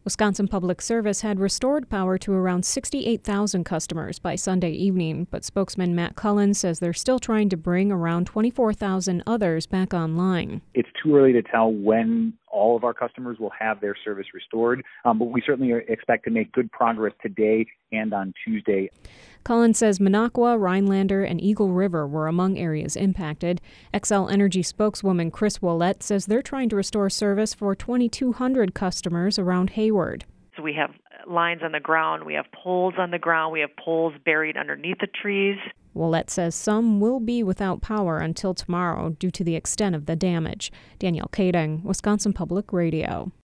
Wisconsin Public Service had restored power to around 68,000 customers by Sunday evening, but spokesman Matt Cullen says they're still trying to bring around 24,000 others back online. It's too early to tell when all of our customers will have their service restored, but we certainly expect to make good progress today and on Tuesday. Cullen says Minocqua, Rhinelander, and Eagle River were among areas impacted. Xcel Energy spokeswoman Chris Willett says they're trying to restore service for 2,200 customers around Hayward. So we have lines on the ground, we have poles on the ground, we have poles buried underneath the trees. Willett says some will be without power until tomorrow due to the extent of the damage. Danielle Kading, Wisconsin Public Radio.